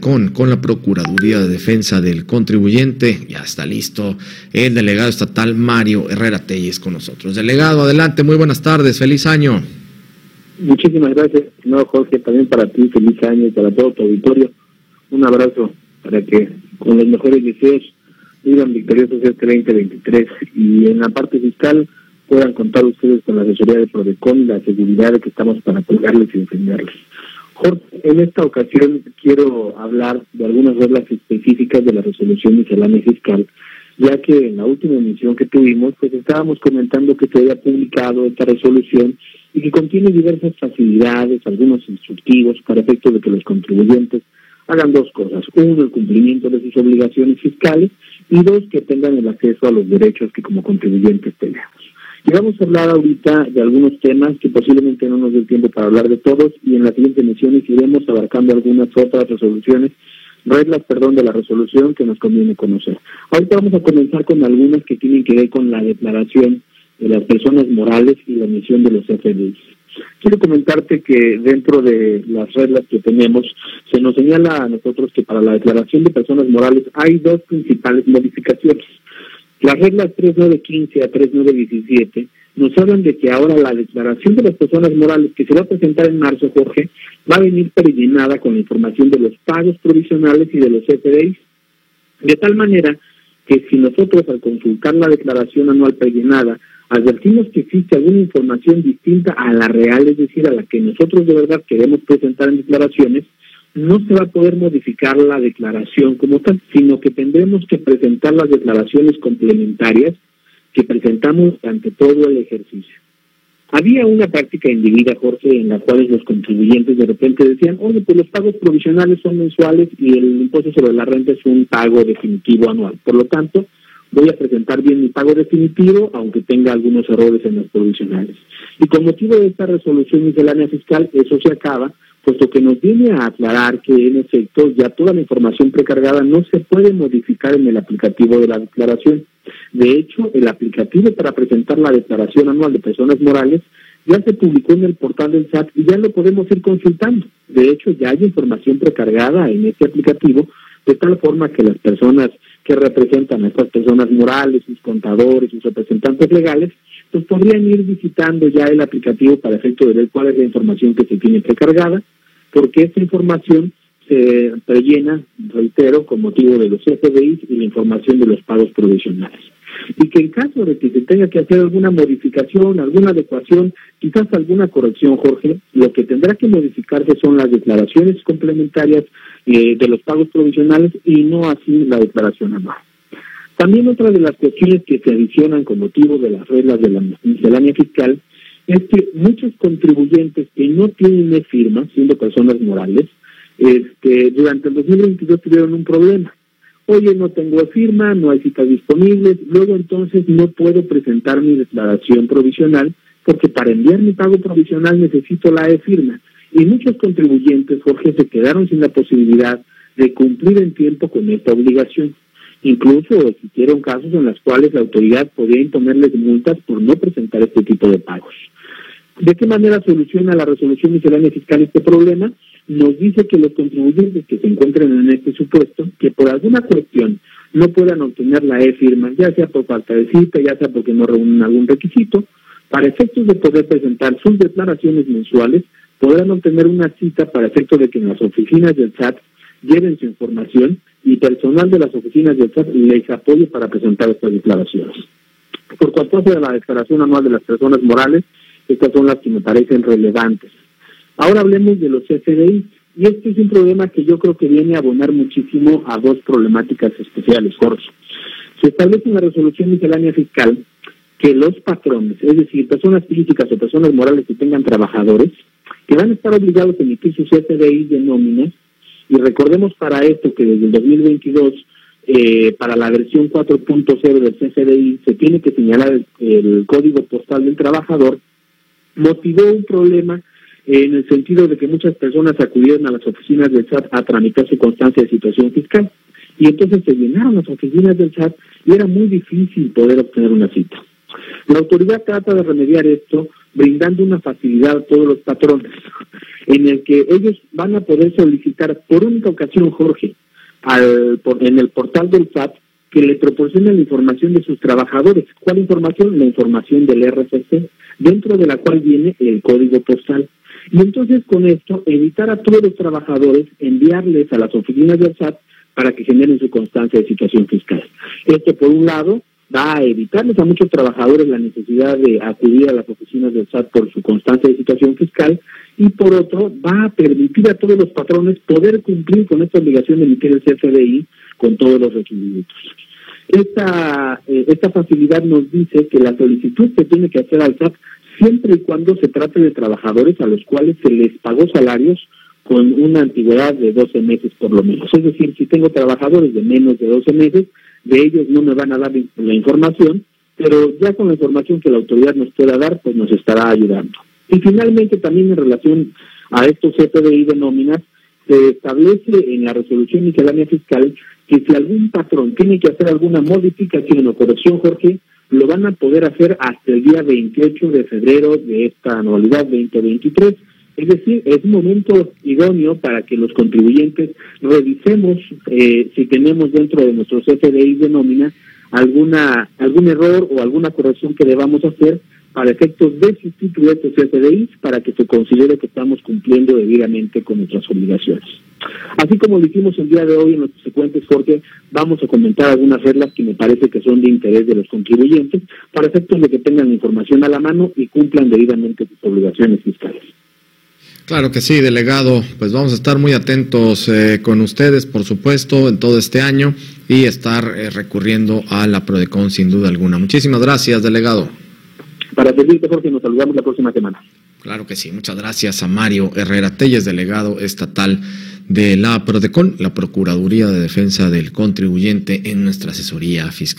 con la Procuraduría de Defensa del Contribuyente. Ya está listo el delegado estatal Mario Herrera Telles con nosotros. Delegado, adelante, muy buenas tardes, feliz año. Muchísimas gracias, señor Jorge, también para ti, feliz año y para todo tu auditorio. Un abrazo para que con los mejores deseos vivan victoriosos este 2023 y en la parte fiscal puedan contar ustedes con la asesoría de Prodecon y la seguridad de que estamos para apoyarles y defenderles. Jorge, en esta ocasión quiero hablar de algunas reglas específicas de la resolución miscelánea fiscal, ya que en la última emisión que tuvimos, pues estábamos comentando que se había publicado esta resolución y que contiene diversas facilidades, algunos instructivos para efecto de que los contribuyentes hagan dos cosas: uno, el cumplimiento de sus obligaciones fiscales, y dos, que tengan el acceso a los derechos que como contribuyentes tenemos. Y vamos a hablar ahorita de algunos temas que posiblemente no nos dé tiempo para hablar de todos, y en las siguientes emisiones iremos abarcando algunas otras reglas de la resolución que nos conviene conocer. Ahorita vamos a comenzar con algunas que tienen que ver con la declaración de las personas morales y la emisión de los CFDIs. Quiero comentarte que dentro de las reglas que tenemos, se nos señala a nosotros que para la declaración de personas morales hay dos principales modificaciones. Las reglas 3915 a 3917 nos hablan de que ahora la declaración de las personas morales que se va a presentar en marzo, Jorge, va a venir prellenada con la información de los pagos provisionales y de los CFDIs, de tal manera que si nosotros al consultar la declaración anual prellenada advertimos que existe alguna información distinta a la real, es decir, a la que nosotros de verdad queremos presentar en declaraciones, no se va a poder modificar la declaración como tal, sino que tendremos que presentar las declaraciones complementarias que presentamos ante todo el ejercicio. Había una práctica indebida, Jorge, en la cual los contribuyentes de repente decían: oye, pues los pagos provisionales son mensuales y el impuesto sobre la renta es un pago definitivo anual. Por lo tanto, voy a presentar bien mi pago definitivo, aunque tenga algunos errores en los provisionales. Y con motivo de esta resolución miscelánea fiscal, eso se acaba, puesto que nos viene a aclarar que, en efecto, ya toda la información precargada no se puede modificar en el aplicativo de la declaración. De hecho, el aplicativo para presentar la declaración anual de personas morales ya se publicó en el portal del SAT y ya lo podemos ir consultando. De hecho, ya hay información precargada en este aplicativo, de tal forma que las personas que representan a estas personas morales, sus contadores, sus representantes legales, pues podrían ir visitando ya el aplicativo para efecto de ver cuál es la información que se tiene precargada, porque esta información se rellena, reitero, con motivo de los CFDIs y la información de los pagos provisionales. Y que en caso de que se tenga que hacer alguna modificación, alguna adecuación, quizás alguna corrección, Jorge, lo que tendrá que modificarse son las declaraciones complementarias de los pagos provisionales y no así la declaración anual. También otra de las cuestiones que se adicionan con motivo de las reglas de la miscelánea fiscal es que muchos contribuyentes que no tienen e-firma, siendo personas morales, durante el 2022 tuvieron un problema. Oye, no tengo e-firma, no hay citas disponibles, luego entonces no puedo presentar mi declaración provisional porque para enviar mi pago provisional necesito la e-firma. Y muchos contribuyentes, Jorge, se quedaron sin la posibilidad de cumplir en tiempo con esta obligación. Incluso existieron casos en los cuales la autoridad podía imponerles multas por no presentar este tipo de pagos. ¿De qué manera soluciona la resolución miscelánea fiscal este problema? Nos dice que los contribuyentes que se encuentren en este supuesto, que por alguna cuestión no puedan obtener la e-firma, ya sea por falta de cita, ya sea porque no reúnen algún requisito, para efectos de poder presentar sus declaraciones mensuales, podrán obtener una cita para efecto de que en las oficinas del SAT lleven su información y personal de las oficinas del SAT les apoye para presentar estas declaraciones. Por cuanto a la declaración anual de las personas morales, estas son las que me parecen relevantes. Ahora hablemos de los CFDI, y este es un problema que yo creo que viene a abonar muchísimo a dos problemáticas especiales, Jorge. Se establece en la resolución miscelánea fiscal que los patrones, es decir, personas físicas o personas morales que tengan trabajadores, que van a estar obligados a emitir sus CFDI de nómina, y recordemos para esto que desde el 2022, para la versión 4.0 del CFDI, se tiene que señalar el código postal del trabajador, motivó un problema en el sentido de que muchas personas acudieron a las oficinas del SAT a tramitar su constancia de situación fiscal. Y entonces se llenaron las oficinas del SAT y era muy difícil poder obtener una cita. La autoridad trata de remediar esto brindando una facilidad a todos los patrones, en el que ellos van a poder solicitar por única ocasión, Jorge, en el portal del SAT, que le proporcionen la información de sus trabajadores. ¿Cuál información? La información del RFC, dentro de la cual viene el código postal. Y entonces con esto evitar a todos los trabajadores enviarles a las oficinas del SAT para que generen su constancia de situación fiscal. Esto, por un lado, va a evitarles a muchos trabajadores la necesidad de acudir a las oficinas del SAT por su constancia de situación fiscal, y por otro, va a permitir a todos los patrones poder cumplir con esta obligación de emitir el CFDI con todos los requisitos. Esta facilidad nos dice que la solicitud se tiene que hacer al SAT siempre y cuando se trate de trabajadores a los cuales se les pagó salarios con una antigüedad de 12 meses por lo menos. Es decir, si tengo trabajadores de menos de 12 meses, de ellos no me van a dar la información, pero ya con la información que la autoridad nos pueda dar, pues nos estará ayudando. Y finalmente, también en relación a estos CFDI de nóminas, se establece en la resolución miscelánea fiscal que si algún patrón tiene que hacer alguna modificación o corrección, Jorge, lo van a poder hacer hasta el día 28 de febrero de esta anualidad 2023. Es decir, es un momento idóneo para que los contribuyentes revisemos si tenemos dentro de nuestros CFDI de nómina algún error o alguna corrección que debamos hacer para efectos de sustituir estos CFDIs, para que se considere que estamos cumpliendo debidamente con nuestras obligaciones. Así como lo hicimos el día de hoy en los secuentes, Jorge, vamos a comentar algunas reglas que me parece que son de interés de los contribuyentes, para efectos de que tengan la información a la mano y cumplan debidamente sus obligaciones fiscales. Claro que sí, delegado, pues vamos a estar muy atentos con ustedes, por supuesto, en todo este año, y estar recurriendo a la PRODECON sin duda alguna. Muchísimas gracias, delegado. Para servirte, Jorge, nos saludamos la próxima semana. Claro que sí, muchas gracias a Mario Herrera Telles, delegado estatal de la PRODECON, la Procuraduría de Defensa del Contribuyente, en nuestra asesoría fiscal.